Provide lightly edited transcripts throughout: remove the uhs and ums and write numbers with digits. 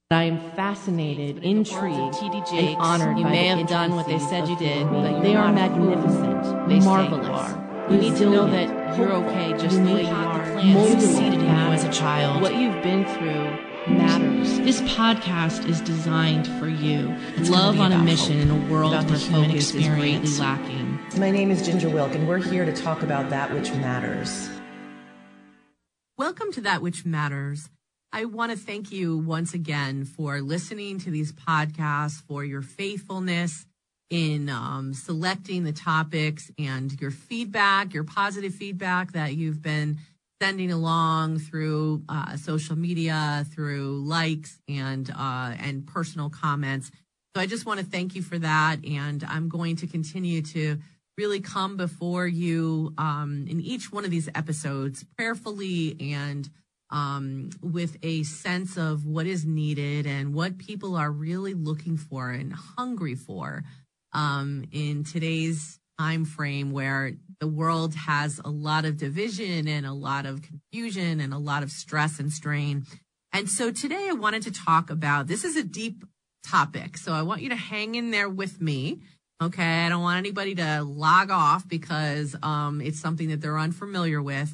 I am fascinated, intrigued, TD and honored you by may the have done what they intricacies said you of did, human but being. you're They are not magnificent, They say marvelous. you are. You need to know that you're okay just the way you are. Moldable You succeeded in you as a matters. child. What you've been through matters. This podcast is designed for you. It's Love on a about mission hope, in a world about the where human focus is greatly experience. lacking. My name is Ginger Wilk, and we're here to talk about that which matters. Welcome to That Which Matters. I want to thank you once again for listening to these podcasts, for your faithfulness in selecting the topics and your feedback, your positive feedback that you've been sending along through social media, through likes and personal comments. So I just want to thank you for that. And I'm going to continue to really come before you in each one of these episodes prayerfully and with a sense of what is needed and what people are really looking for and hungry for in today's time frame where the world has a lot of division and a lot of confusion and a lot of stress and strain. And so today I wanted to talk about, this is a deep topic, so I want you to hang in there with me. Okay, I don't want anybody to log off because it's something that they're unfamiliar with.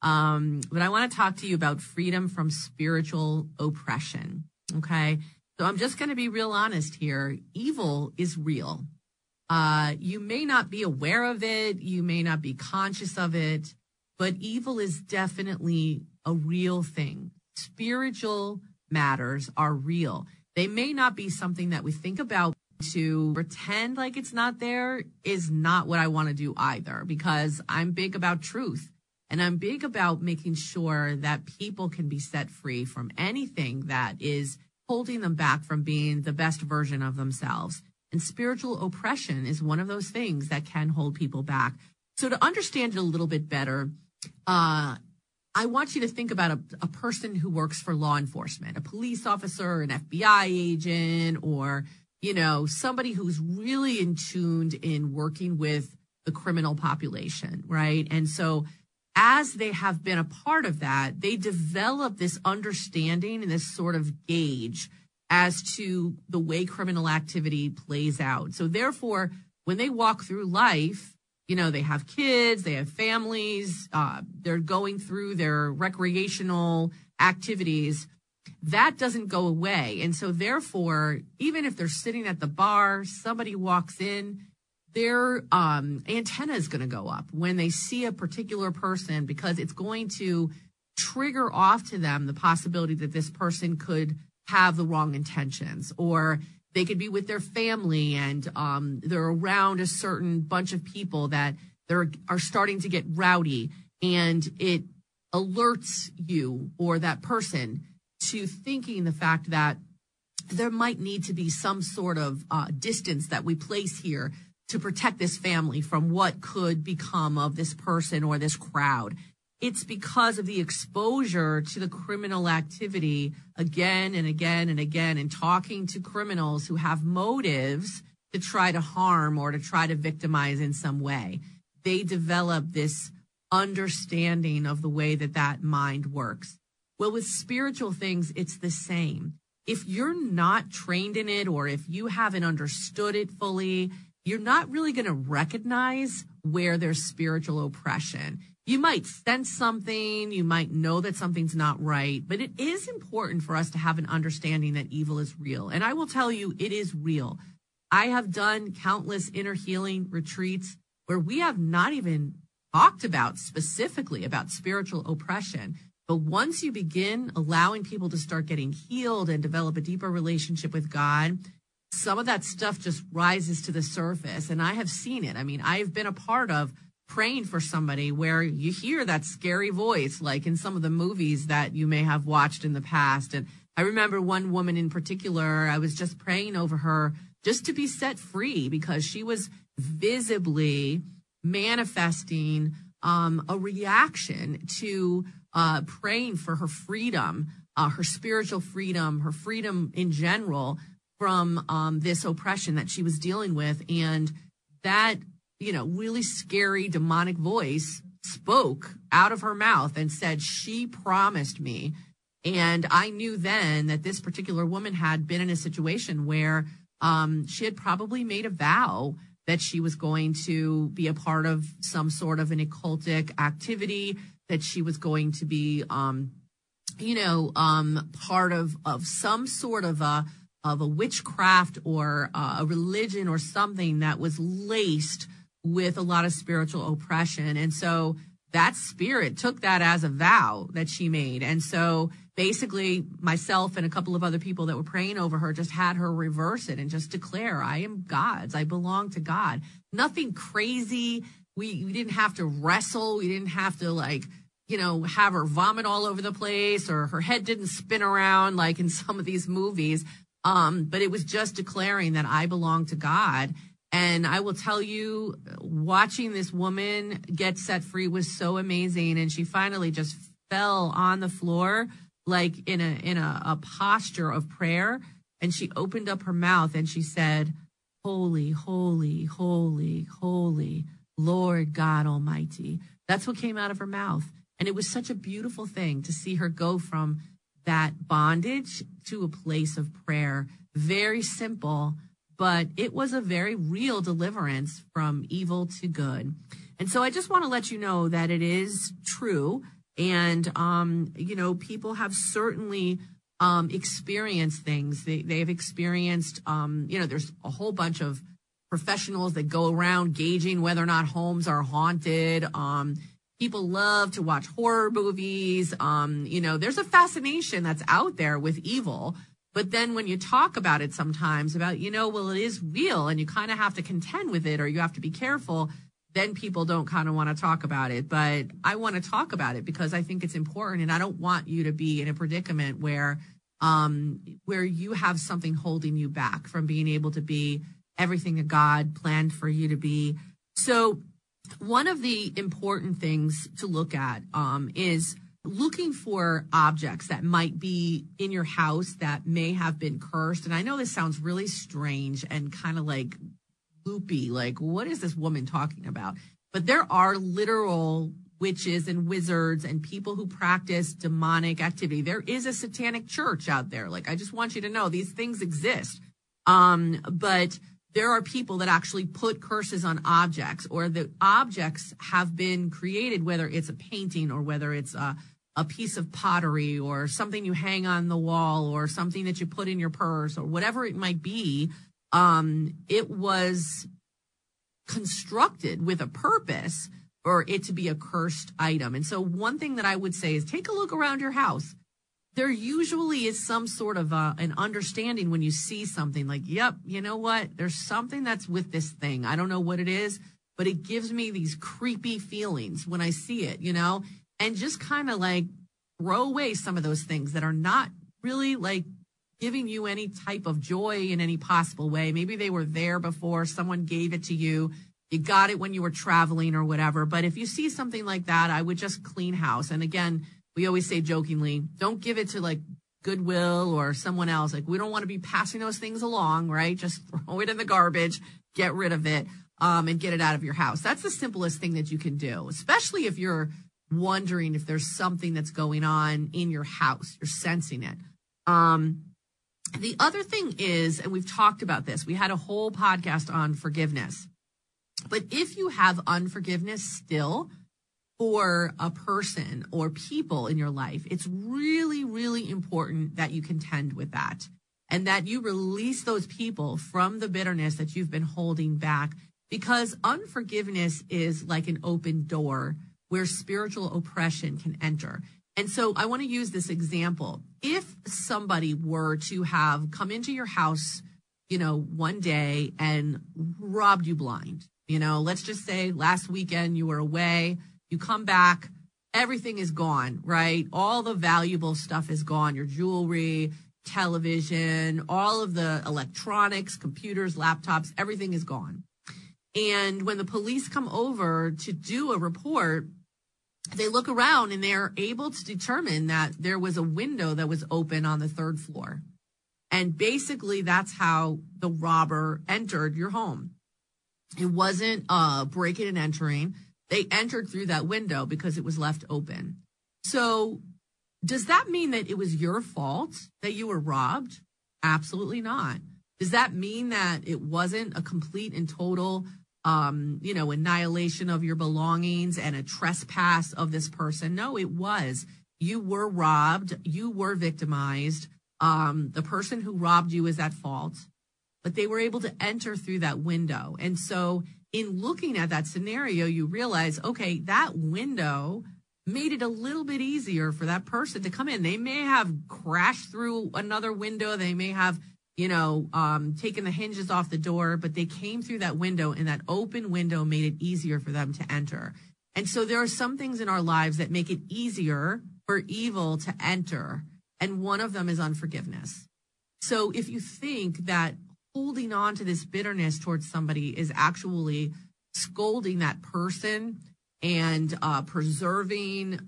But I want to talk to you about freedom from spiritual oppression. Okay, so I'm just going to be real honest here. Evil is real. You may not be aware of it. You may not be conscious of it, but evil is definitely a real thing. Spiritual matters are real. They may not be something that we think about. To pretend like it's not there is not what I want to do either, because I'm big about truth and I'm big about making sure that people can be set free from anything that is holding them back from being the best version of themselves. And spiritual oppression is one of those things that can hold people back. So to understand it a little bit better, I want you to think about a person who works for law enforcement, a police officer, an FBI agent, or somebody who's really in tuned in working with the criminal population, right? And so as they have been a part of that, they develop this understanding and this sort of gauge as to the way criminal activity plays out. So therefore, when they walk through life, they have kids, they have families, they're going through their recreational activities. That doesn't go away. And so therefore, even if they're sitting at the bar, somebody walks in, their antenna is going to go up when they see a particular person, because it's going to trigger off to them the possibility that this person could have the wrong intentions, or they could be with their family and they're around a certain bunch of people that are starting to get rowdy, and it alerts you or that person to thinking the fact that there might need to be some sort of distance that we place here to protect this family from what could become of this person or this crowd. It's because of the exposure to the criminal activity again and again and again, and talking to criminals who have motives to try to harm or to try to victimize in some way. They develop this understanding of the way that mind works. Well, with spiritual things, it's the same. If you're not trained in it, or if you haven't understood it fully, you're not really going to recognize where there's spiritual oppression. You might sense something, you might know that something's not right, but it is important for us to have an understanding that evil is real. And I will tell you, it is real. I have done countless inner healing retreats where we have not even talked about specifically about spiritual oppression. But once you begin allowing people to start getting healed and develop a deeper relationship with God, some of that stuff just rises to the surface. And I have seen it. I mean, I've been a part of praying for somebody where you hear that scary voice, like in some of the movies that you may have watched in the past. And I remember one woman in particular, I was just praying over her just to be set free, because she was visibly manifesting a reaction to praying for her freedom, her spiritual freedom, her freedom in general from this oppression that she was dealing with. And that, really scary demonic voice spoke out of her mouth and said, she promised me And I knew then that this particular woman had been in a situation where she had probably made a vow that she was going to be a part of some sort of an occultic activity, that she was going to be, part of some sort of a witchcraft or a religion or something that was laced with a lot of spiritual oppression. And so that spirit took that as a vow that she made. And so basically myself and a couple of other people that were praying over her just had her reverse it and just declare, I am God's. I belong to God. Nothing crazy. We didn't have to wrestle. We didn't have to have her vomit all over the place, or her head didn't spin around like in some of these movies. But it was just declaring that I belong to God. And I will tell you, watching this woman get set free was so amazing. And she finally just fell on the floor, like in a posture of prayer. And she opened up her mouth and she said, "Holy, holy, holy, holy, Lord God Almighty." That's what came out of her mouth. And it was such a beautiful thing to see her go from that bondage to a place of prayer. Very simple, but it was a very real deliverance from evil to good. And so I just want to let you know that it is true. And, people have certainly experienced things. They've experienced, there's a whole bunch of professionals that go around gauging whether or not homes are haunted. People love to watch horror movies. There's a fascination that's out there with evil. But then when you talk about it sometimes about, it is real and you kind of have to contend with it, or you have to be careful, then people don't kind of want to talk about it. But I want to talk about it because I think it's important, and I don't want you to be in a predicament where you have something holding you back from being able to be everything that God planned for you to be. So one of the important things to look at is looking for objects that might be in your house that may have been cursed. And I know this sounds really strange and kind of like loopy, like what is this woman talking about? But there are literal witches and wizards and people who practice demonic activity. There is a satanic church out there. Like, I just want you to know these things exist. But there are people that actually put curses on objects, or the objects have been created, whether it's a painting or whether it's a piece of pottery or something you hang on the wall or something that you put in your purse or whatever it might be. It was constructed with a purpose for it to be a cursed item. And so one thing that I would say is take a look around your house. There usually is some sort of an understanding when you see something like, yep, you know what? There's something that's with this thing. I don't know what it is, but it gives me these creepy feelings when I see it, and just kind of like throw away some of those things that are not really like giving you any type of joy in any possible way. Maybe they were there before, someone gave it to you. You got it when you were traveling or whatever. But if you see something like that, I would just clean house. And again, we always say jokingly, don't give it to like Goodwill or someone else. Like, we don't want to be passing those things along, right? Just throw it in the garbage, get rid of it, and get it out of your house. That's the simplest thing that you can do, especially if you're wondering if there's something that's going on in your house. You're sensing it. The other thing is, and we've talked about this, we had a whole podcast on forgiveness. But if you have unforgiveness still for a person or people in your life, it's really, really important that you contend with that and that you release those people from the bitterness that you've been holding back, because unforgiveness is like an open door where spiritual oppression can enter. And so I want to use this example. If somebody were to have come into your house, one day and robbed you blind, let's just say last weekend you were away, you come back, everything is gone, right? All the valuable stuff is gone. Your jewelry, television, all of the electronics, computers, laptops, everything is gone. And when the police come over to do a report, they look around and they're able to determine that there was a window that was open on the third floor. And basically that's how the robber entered your home. It wasn't breaking and entering. They entered through that window because it was left open. So Does that mean that it was your fault that you were robbed? Absolutely not. Does that mean that it wasn't a complete and total, annihilation of your belongings and a trespass of this person? No, it was. You were robbed. You were victimized. The person who robbed you is at fault, but they were able to enter through that window. And so in looking at that scenario, you realize, okay, that window made it a little bit easier for that person to come in. They may have crashed through another window. They may have, taken the hinges off the door, but they came through that window, and that open window made it easier for them to enter. And so there are some things in our lives that make it easier for evil to enter. And one of them is unforgiveness. So if you think that holding on to this bitterness towards somebody is actually scolding that person and preserving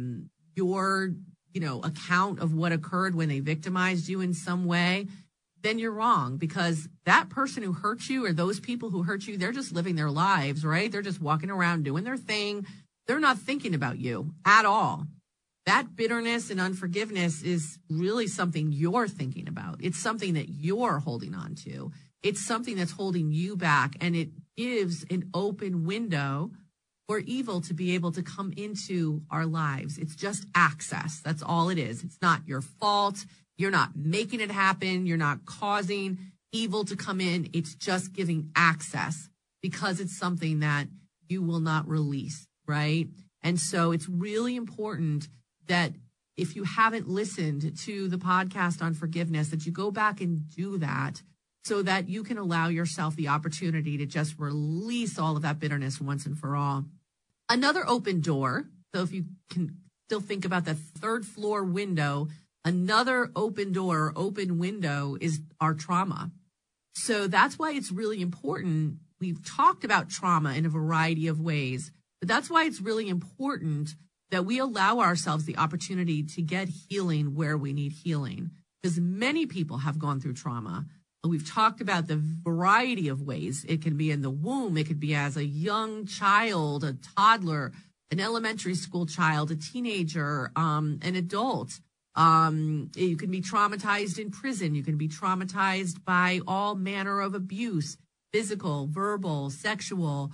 your, account of what occurred when they victimized you in some way, then you're wrong, because that person who hurt you or those people who hurt you, they're just living their lives, right? They're just walking around doing their thing. They're not thinking about you at all. That bitterness and unforgiveness is really something you're thinking about. It's something that you're holding on to. It's something that's holding you back, and it gives an open window for evil to be able to come into our lives. It's just access. That's all it is. It's not your fault. You're not making it happen. You're not causing evil to come in. It's just giving access because it's something that you will not release, right? And so it's really important that if you haven't listened to the podcast on forgiveness, that you go back and do that so that you can allow yourself the opportunity to just release all of that bitterness once and for all. Another open door, so if you can still think about the third floor window, another open door, open window is our trauma. So that's why it's really important. We've talked about trauma in a variety of ways, but that's why it's really important that we allow ourselves the opportunity to get healing where we need healing, because many people have gone through trauma. We've talked about the variety of ways. It can be in the womb. It could be as a young child, a toddler, an elementary school child, a teenager, an adult. You can be traumatized in prison. You can be traumatized by all manner of abuse, physical, verbal, sexual,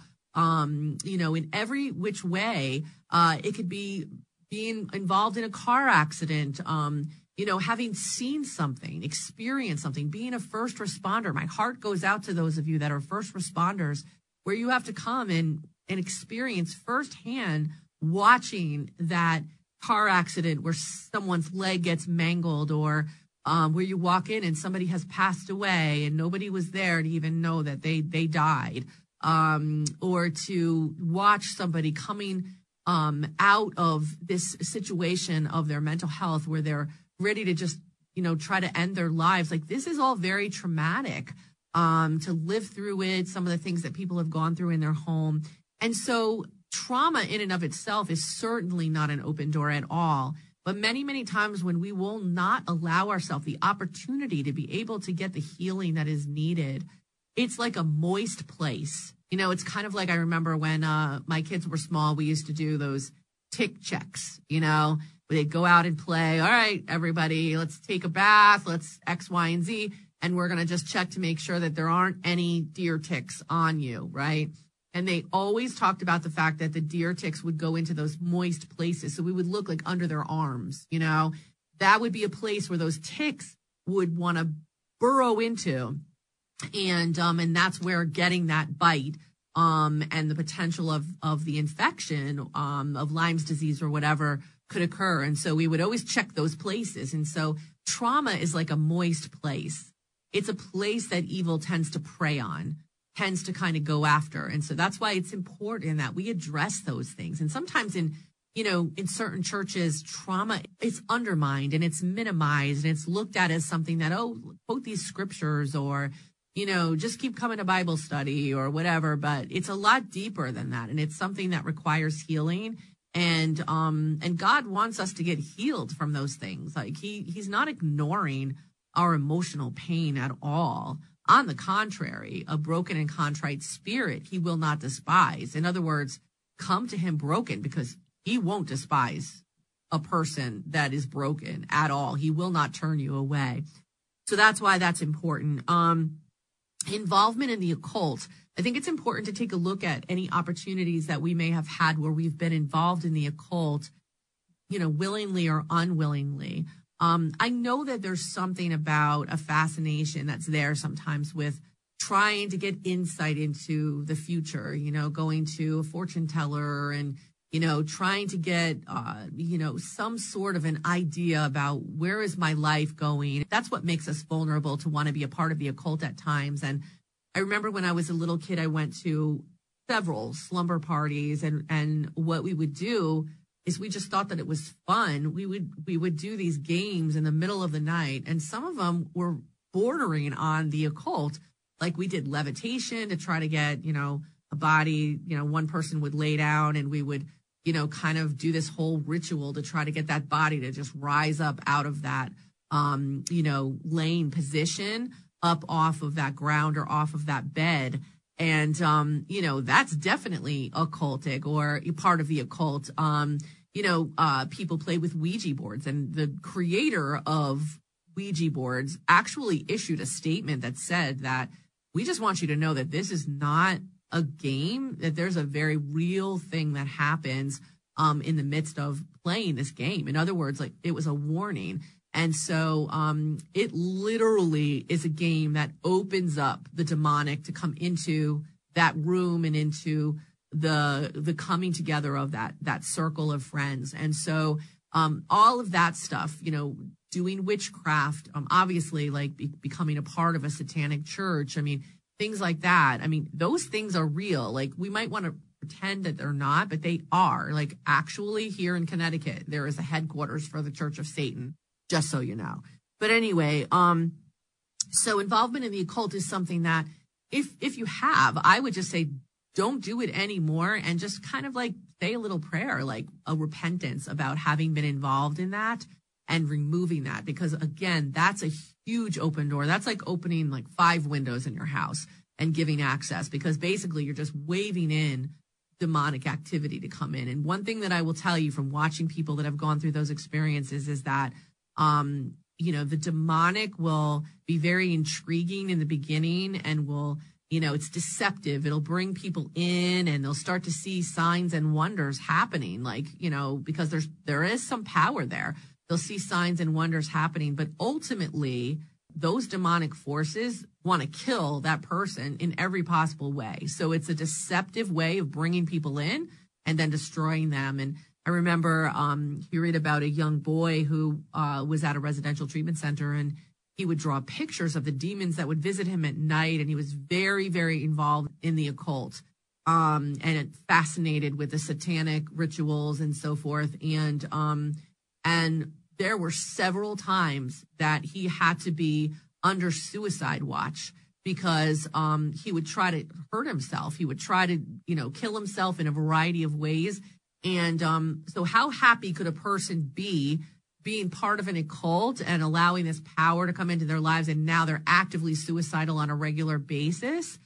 in every which way. It could be being involved in a car accident, having seen something, experienced something, being a first responder. My heart goes out to those of you that are first responders, where you have to come and experience firsthand watching that car accident where someone's leg gets mangled, or where you walk in and somebody has passed away and nobody was there to even know that they died, or to watch somebody coming out of this situation of their mental health where they're ready to just, try to end their lives. Like, this is all very traumatic, to live through it, some of the things that people have gone through in their home. And so trauma in and of itself is certainly not an open door at all. But many, many times when we will not allow ourselves the opportunity to be able to get the healing that is needed, it's like a moist place. It's kind of like, I remember when my kids were small, we used to do those tick checks, where they'd go out and play. All right, everybody, let's take a bath. Let's X, Y, and Z. And we're going to just check to make sure that there aren't any deer ticks on you, right? And they always talked about the fact that the deer ticks would go into those moist places. So we would look like under their arms, that would be a place where those ticks would want to burrow into. And that's where getting that bite, and the potential of the infection, of Lyme's disease or whatever could occur. And so we would always check those places. And so trauma is like a moist place. It's a place that evil tends to prey on, tends to kind of go after. And so that's why it's important that we address those things. And sometimes in certain churches, trauma is undermined and it's minimized and it's looked at as something that, quote these scriptures, or, just keep coming to Bible study or whatever. But it's a lot deeper than that. And it's something that requires healing. And God wants us to get healed from those things. Like he's not ignoring our emotional pain at all. On the contrary, a broken and contrite spirit he will not despise. In other words, come to him broken, because he won't despise a person that is broken at all. He will not turn you away. So that's why that's important. Involvement in the occult. I think it's important to take a look at any opportunities that we may have had where we've been involved in the occult, willingly or unwillingly. I know that there's something about a fascination that's there sometimes with trying to get insight into the future, going to a fortune teller and, trying to get, some sort of an idea about where is my life going. That's what makes us vulnerable to want to be a part of the occult at times. And I remember when I was a little kid, I went to several slumber parties, and what we would do is we just thought that it was fun. We would do these games in the middle of the night, and some of them were bordering on the occult. Like we did levitation to try to get, a body, one person would lay down and we would, kind of do this whole ritual to try to get that body to just rise up out of that, laying position up off of that ground or off of that bed. And, that's definitely occultic or part of the occult. People play with Ouija boards, and the creator of Ouija boards actually issued a statement that said that we just want you to know that this is not a game, that there's a very real thing that happens in the midst of playing this game. In other words, like it was a warning. And so it literally is a game that opens up the demonic to come into that room and into the coming together of that circle of friends. And so all of that stuff, doing witchcraft, obviously like becoming a part of a satanic church. I mean, things like that. I mean, those things are real. Like we might want to pretend that they're not, but they are. Like actually here in Connecticut, there is a headquarters for the Church of Satan, just so you know. But anyway, so involvement in the occult is something that if you have, I would just say, don't do it anymore, and just kind of like say a little prayer, like a repentance about having been involved in that and removing that. Because again, that's a huge open door. That's like opening like 5 windows in your house and giving access, because basically you're just waving in demonic activity to come in. And one thing that I will tell you from watching people that have gone through those experiences is that, the demonic will be very intriguing in the beginning and will, it's deceptive. It'll bring people in and they'll start to see signs and wonders happening, like, because there is some power there. They'll see signs and wonders happening, but ultimately those demonic forces want to kill that person in every possible way. So it's a deceptive way of bringing people in and then destroying them. And I remember you read about a young boy who was at a residential treatment center, and he would draw pictures of the demons that would visit him at night. And he was very, very involved in the occult and fascinated with the satanic rituals and so forth. And there were several times that he had to be under suicide watch because he would try to hurt himself. He would try to, kill himself in a variety of ways. And so how happy could a person be being part of an occult and allowing this power to come into their lives, and now they're actively suicidal on a regular basis?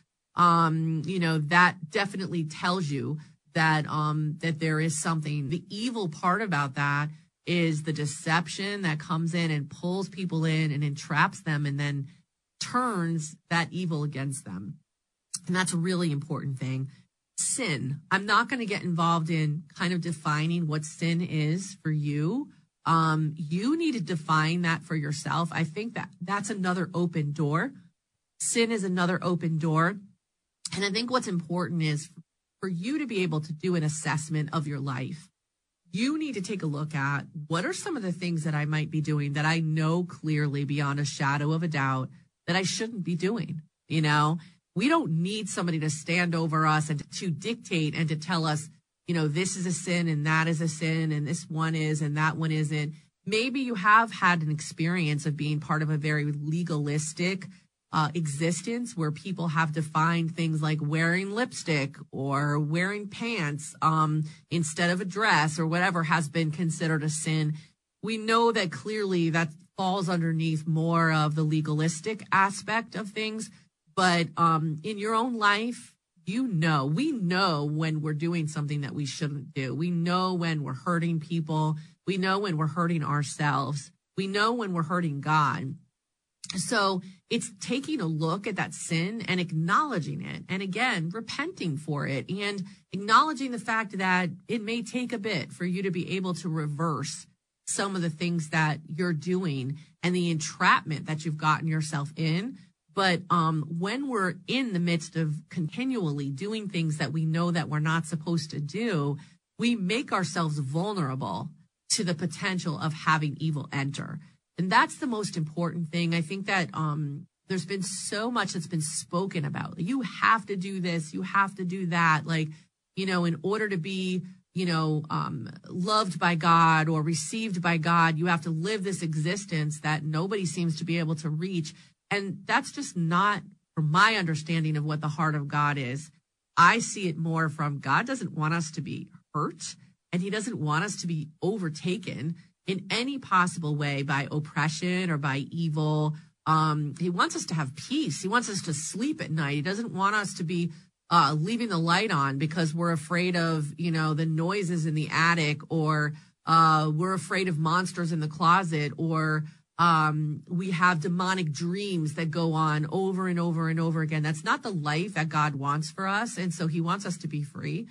That definitely tells you that that there is something. The evil part about that is the deception that comes in and pulls people in and entraps them and then turns that evil against them. And that's a really important thing. Sin. I'm not going to get involved in kind of defining what sin is for you. You need to define that for yourself. I think that that's another open door. Sin is another open door. And I think what's important is for you to be able to do an assessment of your life. You need to take a look at what are some of the things that I might be doing that I know clearly beyond a shadow of a doubt that I shouldn't be doing. We don't need somebody to stand over us and to dictate and to tell us, this is a sin and that is a sin and this one is and that one isn't. Maybe you have had an experience of being part of a very legalistic existence where people have defined things like wearing lipstick or wearing pants instead of a dress or whatever has been considered a sin. We know that clearly that falls underneath more of the legalistic aspect of things. But in your own life, we know when we're doing something that we shouldn't do. We know when we're hurting people. We know when we're hurting ourselves. We know when we're hurting God. So it's taking a look at that sin and acknowledging it. And again, repenting for it and acknowledging the fact that it may take a bit for you to be able to reverse some of the things that you're doing and the entrapment that you've gotten yourself in. But when we're in the midst of continually doing things that we know that we're not supposed to do, we make ourselves vulnerable to the potential of having evil enter. And that's the most important thing. I think that there's been so much that's been spoken about. You have to do this. You have to do that. Like, you know, in order to be, you know, loved by God or received by God, you have to live this existence that nobody seems to be able to reach. And that's just not, from my understanding of what the heart of God is. I see it more from God doesn't want us to be hurt, and he doesn't want us to be overtaken in any possible way by oppression or by evil. He wants us to have peace. He wants us to sleep at night. He doesn't want us to be leaving the light on because we're afraid of, you know, the noises in the attic, or we're afraid of monsters in the closet, or we have demonic dreams that go on over and over and over again. That's not the life that God wants for us. And so he wants us to be free.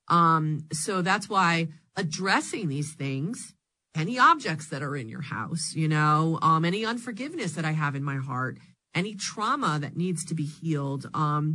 So that's why addressing these things, any objects that are in your house, you know, any unforgiveness that I have in my heart, any trauma that needs to be healed,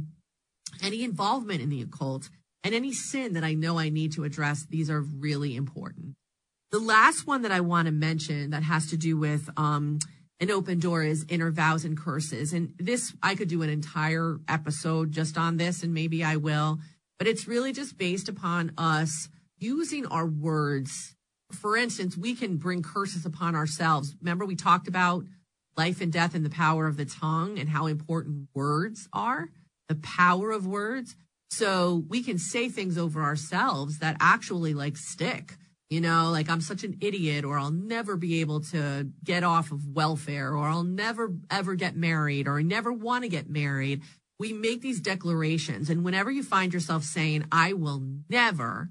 any involvement in the occult, and any sin that I know I need to address, these are really important. The last one that I want to mention that has to do with an open door is inner vows and curses. And this, I could do an entire episode just on this, and maybe I will. But it's really just based upon us using our words. For instance, we can bring curses upon ourselves. Remember, we talked about life and death and the power of the tongue and how important words are, the power of words. So we can say things over ourselves that actually like stick. You know, like I'm such an idiot, or I'll never be able to get off of welfare, or I'll never, ever get married, or I never want to get married. We make these declarations. And whenever you find yourself saying, I will never,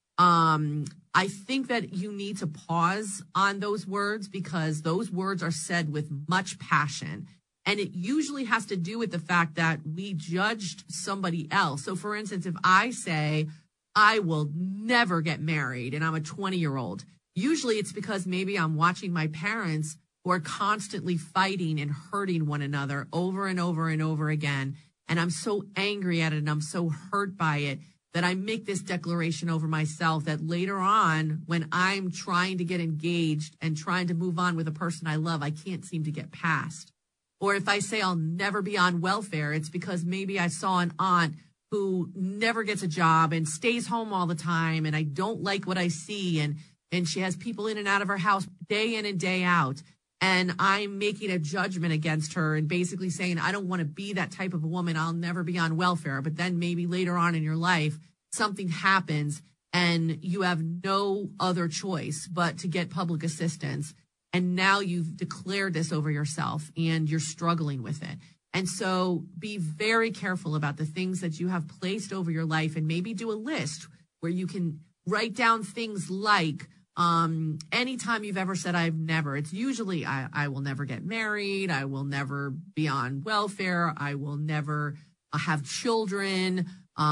I think that you need to pause on those words, because those words are said with much passion. And it usually has to do with the fact that we judged somebody else. So for instance, if I say, I will never get married, and I'm a 20-year-old. Usually it's because maybe I'm watching my parents who are constantly fighting and hurting one another over and over and over again. And I'm so angry at it, and I'm so hurt by it, that I make this declaration over myself that later on, when I'm trying to get engaged and trying to move on with a person I love, I can't seem to get past. Or if I say I'll never be on welfare, it's because maybe I saw an aunt who never gets a job and stays home all the time, and I don't like what I see, and she has people in and out of her house day in and day out, and I'm making a judgment against her and basically saying, I don't want to be that type of a woman. I'll never be on welfare. But then maybe later on in your life, something happens and you have no other choice but to get public assistance. And now you've declared this over yourself and you're struggling with it. And so be very careful about the things that you have placed over your life, and maybe do a list where you can write down things like, anytime you've ever said I've never, it's usually I will never get married. I will never be on welfare. I will never have children.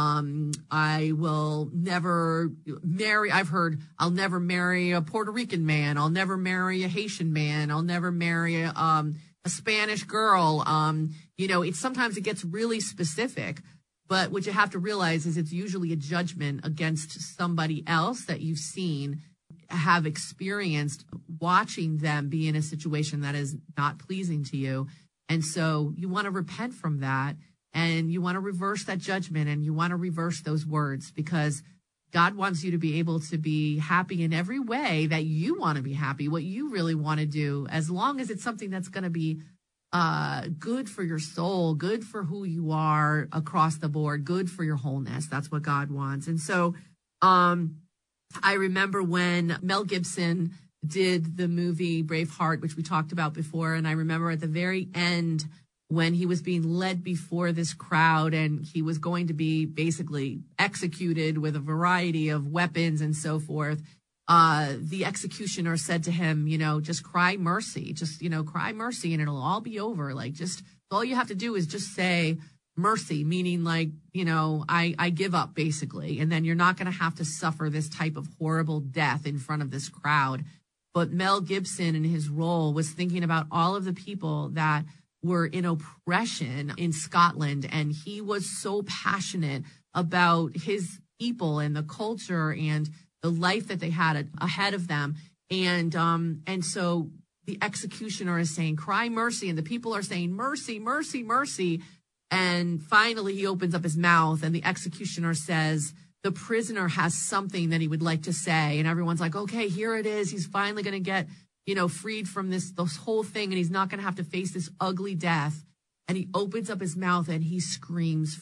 I will never marry. I've heard I'll never marry a Puerto Rican man. I'll never marry a Haitian man. I'll never marry a Spanish girl. You know, sometimes it gets really specific, but what you have to realize is it's usually a judgment against somebody else that you've seen, have experienced, watching them be in a situation that is not pleasing to you. And so you want to repent from that, and you want to reverse that judgment, and you want to reverse those words, because God wants you to be able to be happy in every way that you want to be happy, what you really want to do, as long as it's something that's going to be good for your soul, good for who you are across the board, good for your wholeness. That's what God wants. And so I remember when Mel Gibson did the movie Braveheart, which we talked about before, and I remember at the very end when he was being led before this crowd and he was going to be basically executed with a variety of weapons and so forth. the executioner said to him, just cry mercy, cry mercy and it'll all be over. Like, just all you have to do is just say mercy, meaning like, I give up basically. And then you're not going to have to suffer this type of horrible death in front of this crowd. But Mel Gibson in his role was thinking about all of the people that were in oppression in Scotland. And he was so passionate about his people and the culture and the life that they had ahead of them. And so the executioner is saying, cry mercy. And the people are saying, mercy, mercy, mercy. And finally he opens up his mouth and the executioner says, the prisoner has something that he would like to say. And everyone's like, okay, here it is. He's finally going to get, freed from this whole thing. And he's not going to have to face this ugly death. And he opens up his mouth and he screams,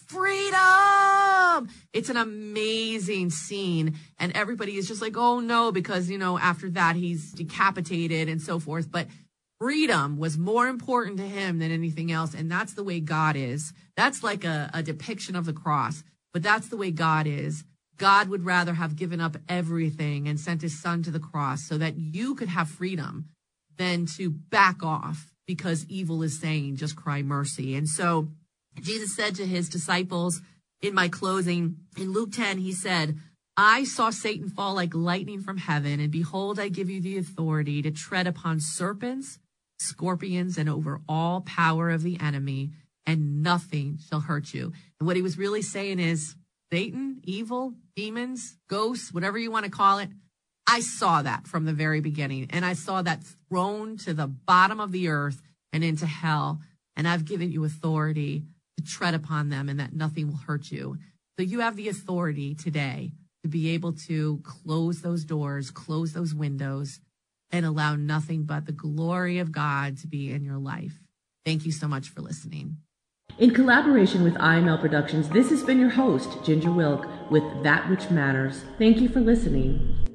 freedom! It's an amazing scene. And everybody is just like, oh no, because, after that he's decapitated and so forth. But freedom was more important to him than anything else. And that's the way God is. That's like a depiction of the cross. But that's the way God is. God would rather have given up everything and sent his son to the cross so that you could have freedom than to back off because evil is saying, just cry mercy. And so Jesus said to his disciples in my closing, in Luke 10, he said, I saw Satan fall like lightning from heaven, and behold, I give you the authority to tread upon serpents, scorpions, and over all power of the enemy, and nothing shall hurt you. And what he was really saying is, Satan, evil, demons, ghosts, whatever you want to call it, I saw that from the very beginning. And I saw that thrown to the bottom of the earth and into hell. And I've given you authority to tread upon them and that nothing will hurt you. So you have the authority today to be able to close those doors, close those windows, and allow nothing but the glory of God to be in your life. Thank you so much for listening. In collaboration with IML Productions, this has been your host, Ginger Wilk, with That Which Matters. Thank you for listening.